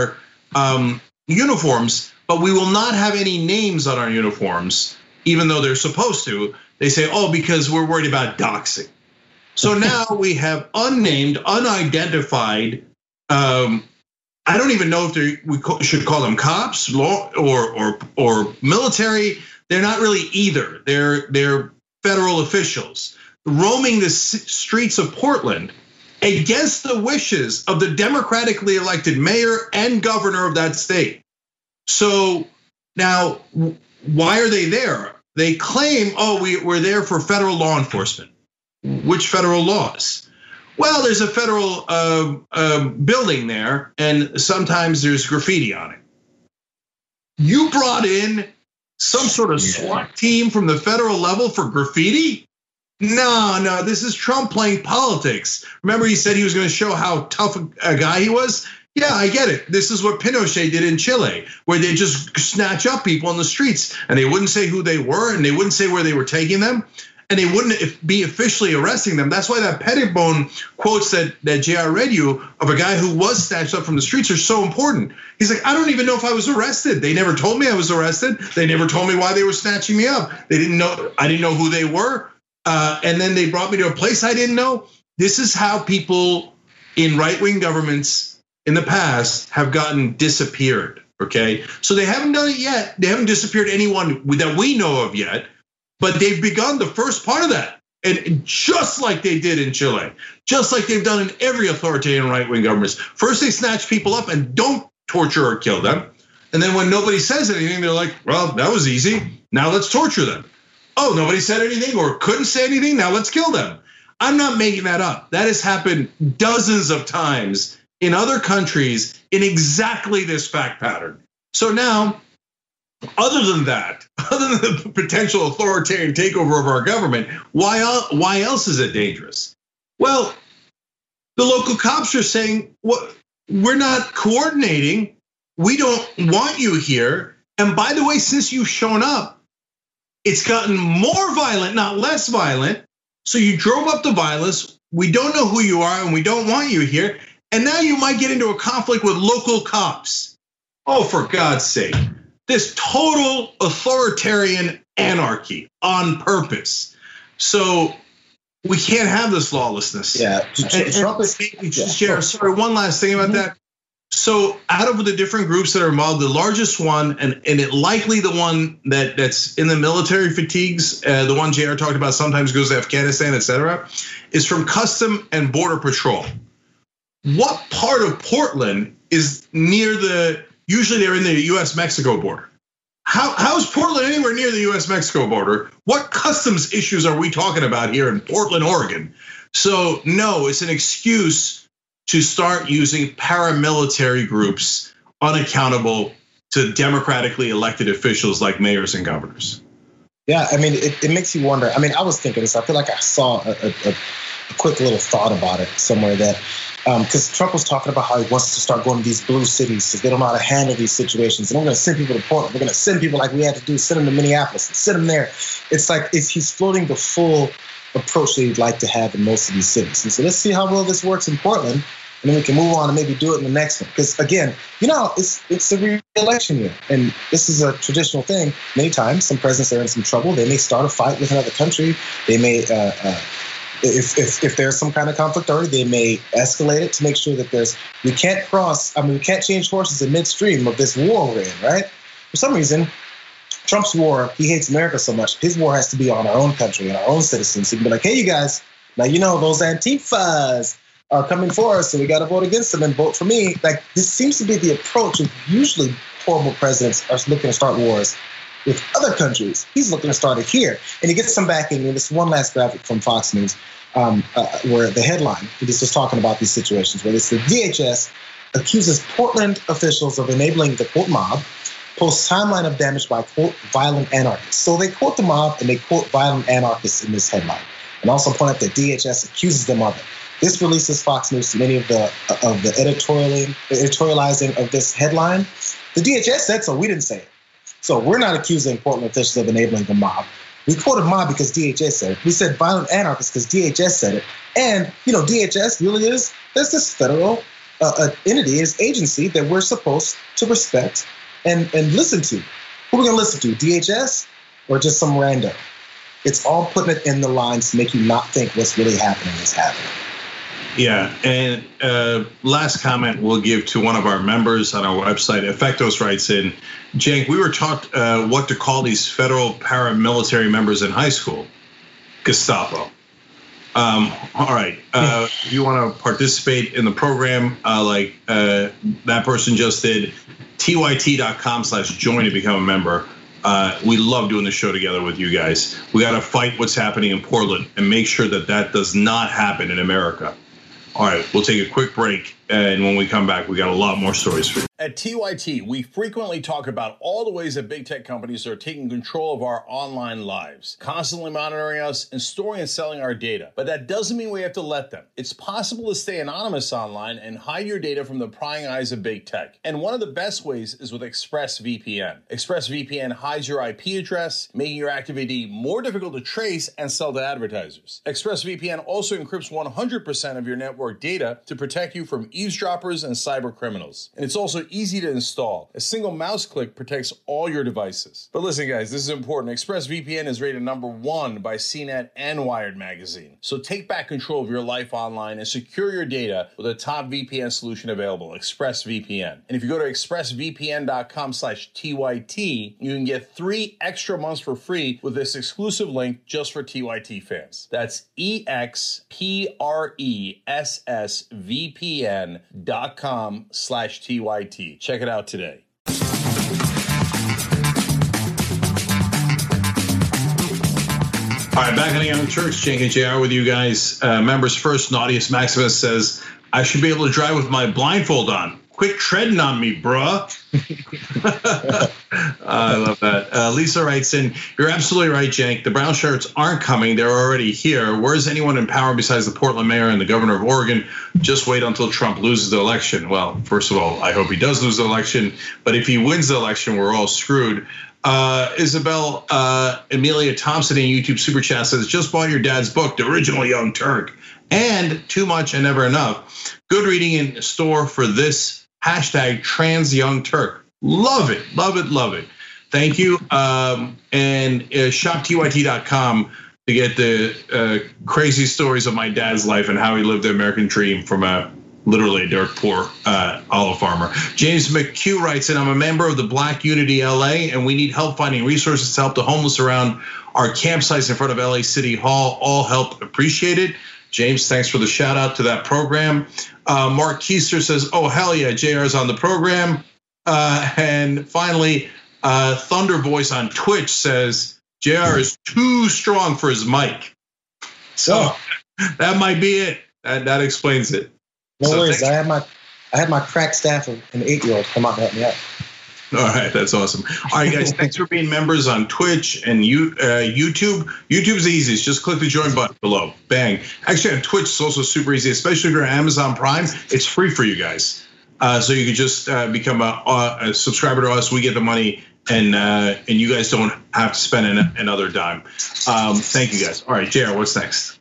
um, uniforms, but we will not have any names on our uniforms, even though they're supposed to. They say, oh, because we're worried about doxing. So now we have unnamed, unidentified. Um, I don't even know if they we should call them cops, law, or or or military. They're not really either. They're they're federal officials roaming the streets of Portland against the wishes of the democratically elected mayor and governor of that state. So now, why are they there? They claim, oh, we, we're there for federal law enforcement. Which federal laws? Well, there's a federal uh, uh, building there, and sometimes there's graffiti on it. You brought in some sort of SWAT team from the federal level for graffiti? No, no, this is Trump playing politics. Remember, he said he was going to show how tough a guy he was? Yeah, I get it. This is what Pinochet did in Chile, where they just snatch up people on the streets and they wouldn't say who they were and they wouldn't say where they were taking them. And they wouldn't be officially arresting them. That's why that Pettibone quotes that, that J R read you of a guy who was snatched up from the streets are so important. He's like, I don't even know if I was arrested. They never told me I was arrested. They never told me why they were snatching me up. They didn't know, I didn't know who they were. Uh, and then they brought me to a place I didn't know. This is how people in right-wing governments in the past have gotten disappeared, okay? So they haven't done it yet. They haven't disappeared anyone that we know of yet. But they've begun the first part of that. And just like they did in Chile, just like they've done in every authoritarian right-wing governments. First, they snatch people up and don't torture or kill them. And then when nobody says anything, they're like, well, that was easy. Now let's torture them. Oh, nobody said anything or couldn't say anything. Now let's kill them. I'm not making that up. That has happened dozens of times in other countries in exactly this fact pattern. So now, other than that, other than the potential authoritarian takeover of our government, why, why else is it dangerous? Well, the local cops are saying, well, we're not coordinating. We don't want you here. And by the way, since you've shown up, it's gotten more violent, not less violent. So you drove up the violence. We don't know who you are and we don't want you here. And now you might get into a conflict with local cops. Oh, for God's sake. This total authoritarian anarchy on purpose. So we can't have this lawlessness. Yeah, and, Trump is. Yeah. Sorry, one last thing about mm-hmm. that. So out of the different groups that are involved, the largest one, and, and it likely the one that, that's in the military fatigues, uh, the one J R talked about sometimes goes to Afghanistan, et cetera, is from Custom and Border Patrol. What part of Portland is near the, usually they're in the U S Mexico border. How, how is Portland anywhere near the U S Mexico border? What customs issues are we talking about here in Portland, Oregon? So no, it's an excuse to start using paramilitary groups unaccountable to democratically elected officials like mayors and governors. Yeah, I mean, it, it makes you wonder. I mean, I was thinking this, I feel like I saw a, a, a quick little thought about it somewhere that, because um, Trump was talking about how he wants to start going to these blue cities because they don't know how to handle these situations. And we're going to send people to Portland. We're going to send people like we had to do, send them to Minneapolis and send them there. It's like it's, he's floating the full approach that he'd like to have in most of these cities. And so let's see how well this works in Portland. And then we can move on and maybe do it in the next one. Because again, you know, it's it's a re-election year. And this is a traditional thing. Many times, some presidents are in some trouble. They may start a fight with another country. They may, uh, uh, if, if if there's some kind of conflict already, they may escalate it to make sure that there's, we can't cross, I mean, we can't change horses in midstream of this war we're in, right? For some reason, Trump's war, he hates America so much. His war has to be on our own country and our own citizens. He can be like, hey, you guys, now you know those Antifas are coming for us, so we got to vote against them and vote for me. Like, this seems to be the approach of usually horrible presidents are looking to start wars with other countries. He's looking to start it here. And he gets some backing. And this one last graphic from Fox News, um, uh, where the headline, this is talking about these situations, where it's the D H S accuses Portland officials of enabling the, quote, mob, posts timeline of damage by, quote, violent anarchists. So they quote the mob and they quote violent anarchists in this headline. And also point out that D H S accuses them of it. This releases Fox News to many of the of the editorializing, editorializing of this headline. The D H S said so, we didn't say it. So we're not accusing Portland officials of enabling the mob. We quoted mob because D H S said it. We said violent anarchists because D H S said it. And, you know, D H S really is, there's this federal uh, an entity, an agency that we're supposed to respect and, and listen to. Who are we going to listen to, D H S or just some random? It's all putting it in the lines to make you not think what's really happening is happening. Yeah, and uh, last comment we'll give to one of our members on our website. Effectos writes in, Cenk, we were taught uh, what to call these federal paramilitary members in high school. Gestapo. Um, all right, uh, if you want to participate in the program uh, like uh, that person just did, T Y T dot com slash join to become a member. Uh, we love doing the show together with you guys. We got to fight what's happening in Portland and make sure that that does not happen in America. All right, we'll take a quick break, and when we come back, we got a lot more stories for you. At T Y T, we frequently talk about all the ways that big tech companies are taking control of our online lives, constantly monitoring us and storing and selling our data. But that doesn't mean we have to let them. It's possible to stay anonymous online and hide your data from the prying eyes of big tech. And one of the best ways is with ExpressVPN. ExpressVPN hides your I P address, making your activity more difficult to trace and sell to advertisers. ExpressVPN also encrypts one hundred percent of your network data to protect you from eavesdroppers and cyber criminals. And it's also easy to install. A single mouse click protects all your devices. But listen, guys, this is important. ExpressVPN is rated number one by C net and Wired magazine. So take back control of your life online and secure your data with a top V P N solution available, ExpressVPN. And if you go to expressvpn dot com slash T Y T, you can get three extra months for free with this exclusive link just for T Y T fans. That's E X P R E S S V P N dot com slash T Y T. Check it out today. All right, back on the Young Turks, Cenk and J R with you guys. Uh, members first, Naughtiest Maximus says, I should be able to drive with my blindfold on. Quit treading on me, bruh. I love that. Uh, Lisa writes in, you're absolutely right, Cenk. The brown shirts aren't coming. They're already here. Where's anyone in power besides the Portland mayor and the governor of Oregon? Just wait until Trump loses the election. Well, first of all, I hope he does lose the election. But if he wins the election, we're all screwed. Uh, Isabel uh, Amelia Thompson in YouTube Super Chat says, just bought your dad's book, The Original Young Turk. And Too Much and Never Enough. Good reading in store for this hashtag Trans Young Turk. Love it, love it, love it. Thank you. Um, and uh, shop T Y T dot com to get the uh, crazy stories of my dad's life and how he lived the American dream from a literally dirt poor uh, olive farmer. James McHugh writes in, I'm a member of the Black Unity L A, and we need help finding resources to help the homeless around our campsites in front of L A City Hall. All help appreciated. James, thanks for the shout out to that program. Uh, Mark Keister says, oh, hell yeah, J R's on the program. Uh, and finally, uh, Thunder Voice on Twitch says, J R is too strong for his mic. So oh. that might be it. That, that explains it. No so worries. I had my I had my crack staff of an eight-year-old come out and help me out. All right, that's awesome. All right, guys, thanks for being members on Twitch and you, uh, YouTube. YouTube's easy. It's just click the join button below. Bang. Actually, on Twitch, it's also super easy, especially if you're on Amazon Prime. It's free for you guys. Uh, so you can just uh, become a, a subscriber to us. We get the money, and uh, and you guys don't have to spend an, another dime. Um, thank you, guys. All right, J R, what's next?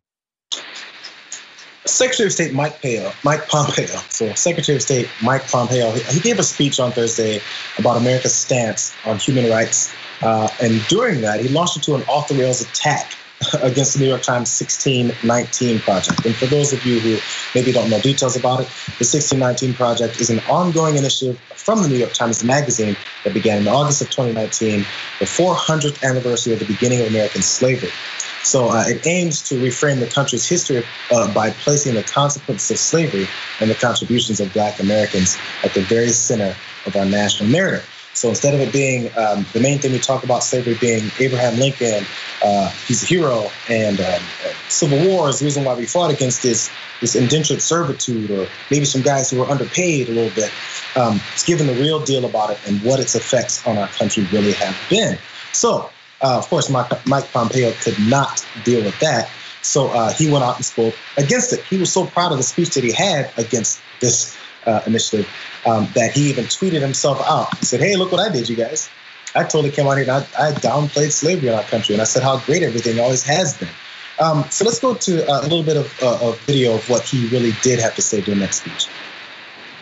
Secretary of State Mike Pompeo, Mike Pompeo. So Secretary of State Mike Pompeo, he gave a speech on Thursday about America's stance on human rights. Uh, and during that, he launched into an off-the-rails attack against the New York Times sixteen nineteen Project. And for those of you who maybe don't know details about it, the sixteen nineteen Project is an ongoing initiative from the New York Times Magazine that began in August of twenty nineteen, the four hundredth anniversary of the beginning of American slavery. So uh, it aims to reframe the country's history uh, by placing the consequences of slavery and the contributions of Black Americans at the very center of our national narrative. So instead of it being um, the main thing we talk about slavery being Abraham Lincoln, uh, he's a hero, and um, Civil War is the reason why we fought against this this indentured servitude, or maybe some guys who were underpaid a little bit. Um, it's given the real deal about it and what its effects on our country really have been. So, uh, of course, Mike, Mike Pompeo could not deal with that. So uh, he went out and spoke against it. He was so proud of the speech that he had against this uh, initiative um, that he even tweeted himself out. He said, hey, look what I did, you guys. I totally came out here and I, I downplayed slavery in our country, and I said how great everything always has been. Um, so let's go to uh, a little bit of, uh, of video of what he really did have to say during that speech.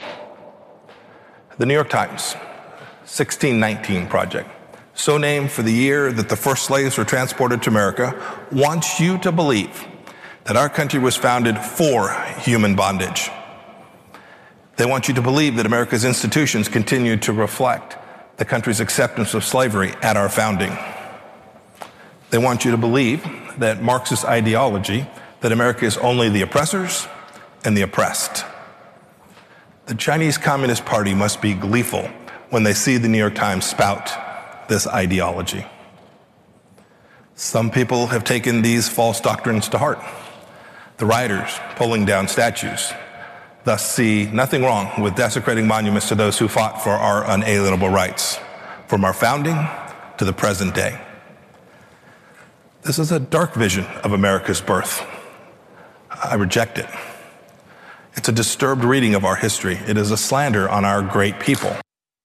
The New York Times, sixteen nineteen Project, so named for the year that the first slaves were transported to America, wants you to believe that our country was founded for human bondage. They want you to believe that America's institutions continue to reflect the country's acceptance of slavery at our founding. They want you to believe that Marxist ideology, that America is only the oppressors and the oppressed. The Chinese Communist Party must be gleeful when they see the New York Times spout this ideology. Some people have taken these false doctrines to heart. The rioters pulling down statues thus see nothing wrong with desecrating monuments to those who fought for our unalienable rights, from our founding to the present day. This is a dark vision of America's birth. I reject it. It's a disturbed reading of our history. It is a slander on our great people.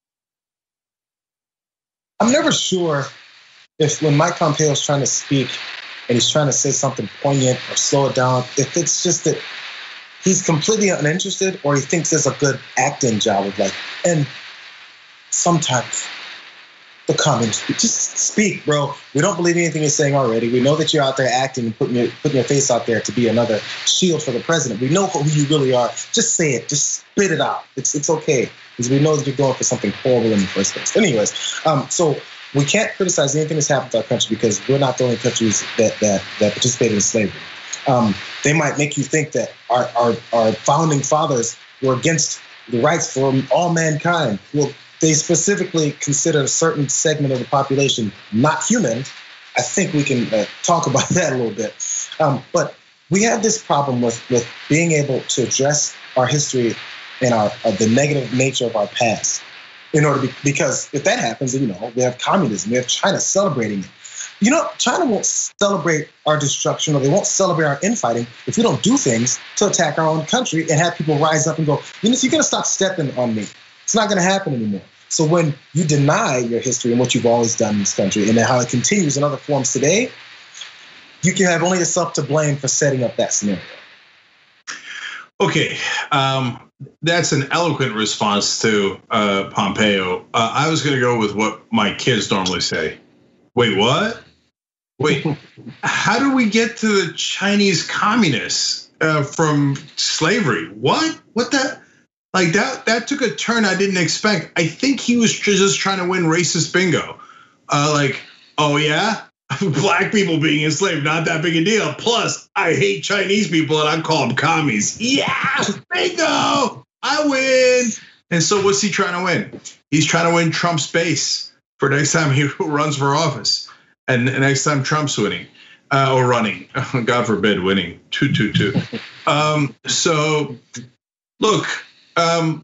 I'm never sure if when Mike Pompeo is trying to speak and he's trying to say something poignant or slow it down, if it's just that he's completely uninterested or he thinks there's a good acting job of like, and sometimes the communists, just speak, bro. We don't believe anything you're saying already. We know that you're out there acting and putting your, putting your face out there to be another shield for the president. We know who you really are. Just say it. Just spit it out. It's it's okay. Because we know that you're going for something horrible in the first place. Anyways, um, so we can't criticize anything that's happened to our country because we're not the only countries that that, that participated in slavery. Um, they might make you think that our, our, our founding fathers were against the rights for all mankind. Well, they specifically consider a certain segment of the population not human. I think we can uh, talk about that a little bit. Um, but we have this problem with, with being able to address our history and our uh, the negative nature of our past. In order to be, because if that happens, you know, we have communism, we have China celebrating it. You know, China won't celebrate our destruction or they won't celebrate our infighting if we don't do things to attack our own country and have people rise up and go, you know, you're going to stop stepping on me. It's not going to happen anymore. So when you deny your history and what you've always done in this country and how it continues in other forms today, you can have only yourself to blame for setting up that scenario. Okay, um, that's an eloquent response to uh, Pompeo. Uh, I was going to go with what my kids normally say. Wait, what? Wait, how do we get to the Chinese communists uh, from slavery? What? What the? Like that, that took a turn I didn't expect. I think he was just trying to win racist bingo. Uh, like, oh yeah, black people being enslaved, not that big a deal. Plus, I hate Chinese people and I call them commies. Yeah, bingo, I win. And so what's he trying to win? He's trying to win Trump's base for next time he runs for office. And next time Trump's winning uh, or running, God forbid, winning two, two, two. Um, so look, Um,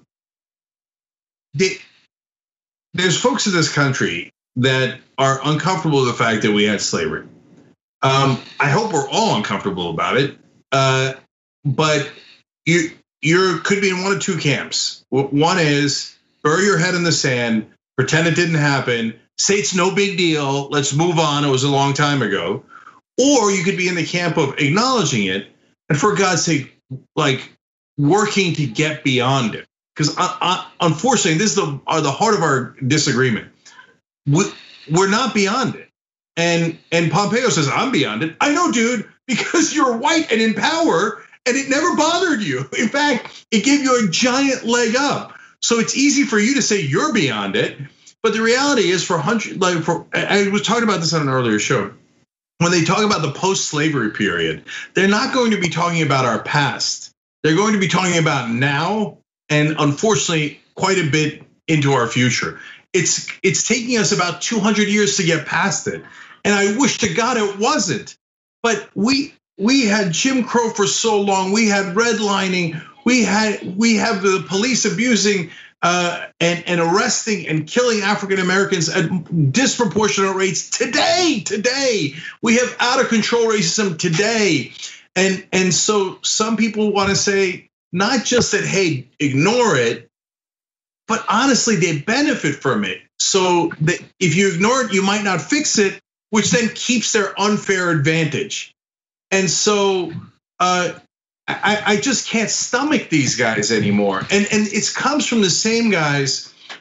they, there's folks in this country that are uncomfortable with the fact that we had slavery. Um, I hope we're all uncomfortable about it. Uh, but you you could be in one of two camps. One is bury your head in the sand, pretend it didn't happen, say it's no big deal, let's move on, it was a long time ago. Or you could be in the camp of acknowledging it, and for God's sake, like, working to get beyond it, because unfortunately, this is the are the heart of our disagreement. We, we're not beyond it, and and Pompeo says I'm beyond it. I know, dude, because you're white and in power, and it never bothered you. In fact, it gave you a giant leg up. So it's easy for you to say you're beyond it, but the reality is, for hundred like for I was talking about this on an earlier show. When they talk about the post-slavery period, they're not going to be talking about our past. They're going to be talking about now and unfortunately quite a bit into our future. It's it's taking us about two hundred years to get past it. And I wish to God it wasn't. But we we had Jim Crow for so long. We had redlining. We had we have the police abusing uh, and, and arresting and killing African Americans at disproportionate rates today. Today, we have out of control racism today. And, and so some people want to say, not just that, hey, ignore it, but honestly, they benefit from it. So that if you ignore it, you might not fix it, which then keeps their unfair advantage. And so uh, I, I just can't stomach these guys anymore. And, and it comes from the same guys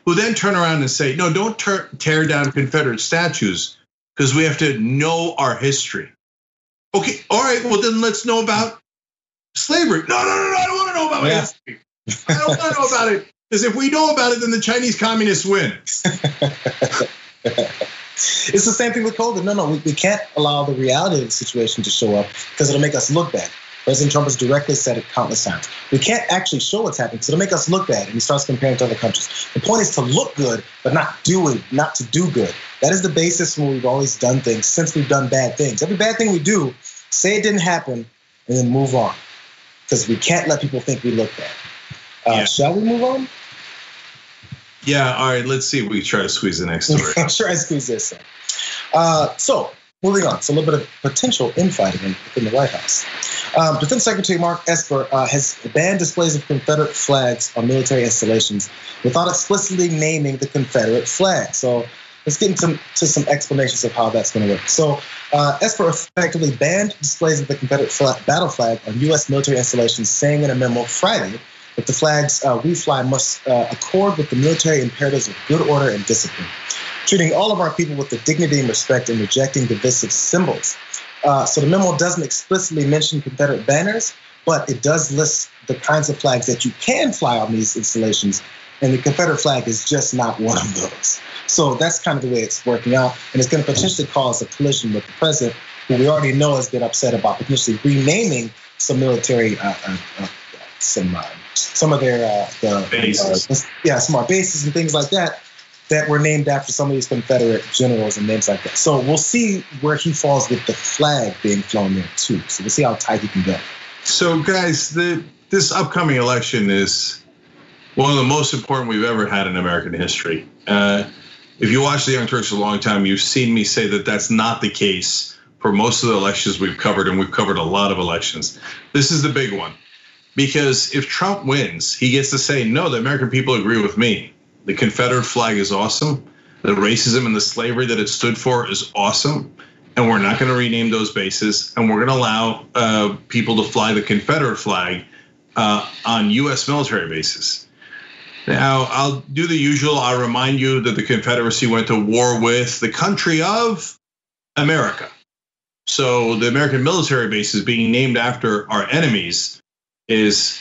who then turn around and say, no, don't tear, tear down Confederate statues because we have to know our history. Okay, all right, well then let's know about slavery. No, no, no, no, I don't want to know about my Yeah. history. I don't want to know about it because if we know about it, then the Chinese communists win. It's the same thing with COVID. No, no, we, we can't allow the reality of the situation to show up because it'll make us look bad. President Trump has directly said it countless times. We can't actually show what's happening because it'll make us look bad, and he starts comparing to other countries. The point is to look good, but not do it, not to do good. That is the basis when we've always done things since we've done bad things. Every bad thing we do, say it didn't happen, and then move on, because we can't let people think we look bad. Uh, Yeah. Shall we move on? Yeah, all right, let's see if we try to squeeze the next story. I'm sure I squeeze this in. Uh, so, moving on. So, a little bit of potential infighting in, in the White House. Um, Defense Secretary Mark Esper uh, has banned displays of Confederate flags on military installations without explicitly naming the Confederate flag. So, let's get into to some explanations of how that's going to work. So, uh, Esper effectively banned displays of the Confederate flag, battle flag on U S military installations, saying in a memo Friday that the flags uh, we fly must uh, accord with the military imperatives of good order and discipline, treating all of our people with the dignity and respect and rejecting divisive symbols. Uh, so the memo doesn't explicitly mention Confederate banners, but it does list the kinds of flags that you can fly on these installations, and the Confederate flag is just not one of those. So that's kind of the way it's working out, and it's going to potentially cause a collision with the president, who we already know has been upset about potentially renaming some military, uh, uh, uh, some uh, some of their uh, the, Bases. uh, yeah, some of our bases and things like that that were named after some of these Confederate generals and names like that. So we'll see where he falls with the flag being flown there too. So we'll see how tight he can go. So, guys, the, this upcoming election is one of the most important we've ever had in American history. Uh, if you watch the Young Turks a long time, you've seen me say that that's not the case for most of the elections we've covered, and we've covered a lot of elections. This is the big one. Because if Trump wins, he gets to say, no, the American people agree with me. The Confederate flag is awesome. The racism and the slavery that it stood for is awesome. And we're not going to rename those bases. And we're going to allow uh, people to fly the Confederate flag uh, on U S military bases. Now, I'll do the usual. I'll remind you that the Confederacy went to war with the country of America. So the American military bases being named after our enemies is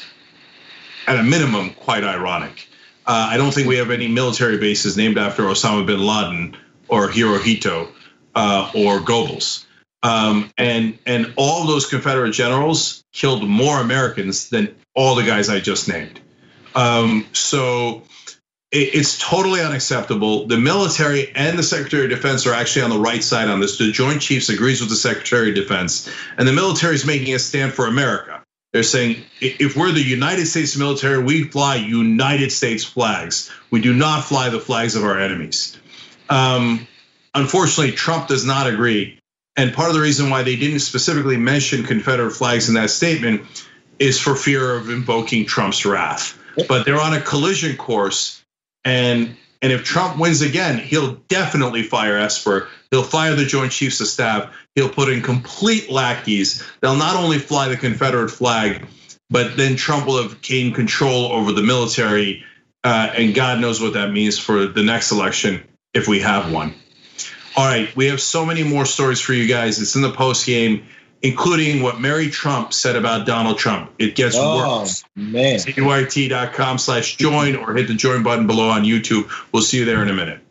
at a minimum quite ironic. Uh, I don't think we have any military bases named after Osama bin Laden or Hirohito uh, or Goebbels. Um, and and all of those Confederate generals killed more Americans than all the guys I just named. Um, so it, it's totally unacceptable. The military and the Secretary of Defense are actually on the right side on this. The Joint Chiefs agrees with the Secretary of Defense, and the military is making a stand for America. They're saying if we're the United States military, we fly United States flags. We do not fly the flags of our enemies. Um, unfortunately, Trump does not agree. And part of the reason why they didn't specifically mention Confederate flags in that statement is for fear of invoking Trump's wrath. But they're on a collision course. And, and if Trump wins again, he'll definitely fire Esper. He'll fire the Joint Chiefs of Staff. He'll put in complete lackeys. They'll not only fly the Confederate flag, but then Trump will have gained control over the military. Uh, and God knows what that means for the next election if we have one. All right, we have so many more stories for you guys. It's in the post game, including what Mary Trump said about Donald Trump. It gets Oh, worse. man. T Y T dot com slash join or hit the join button below on YouTube. We'll see you there in a minute.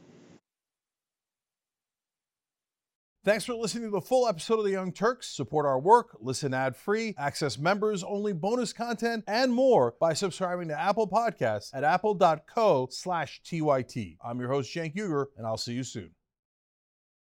Thanks for listening to the full episode of The Young Turks. Support our work, listen ad-free, access members-only bonus content, and more by subscribing to Apple Podcasts at apple dot co slash T Y T. I'm your host, Cenk Uygur, and I'll see you soon.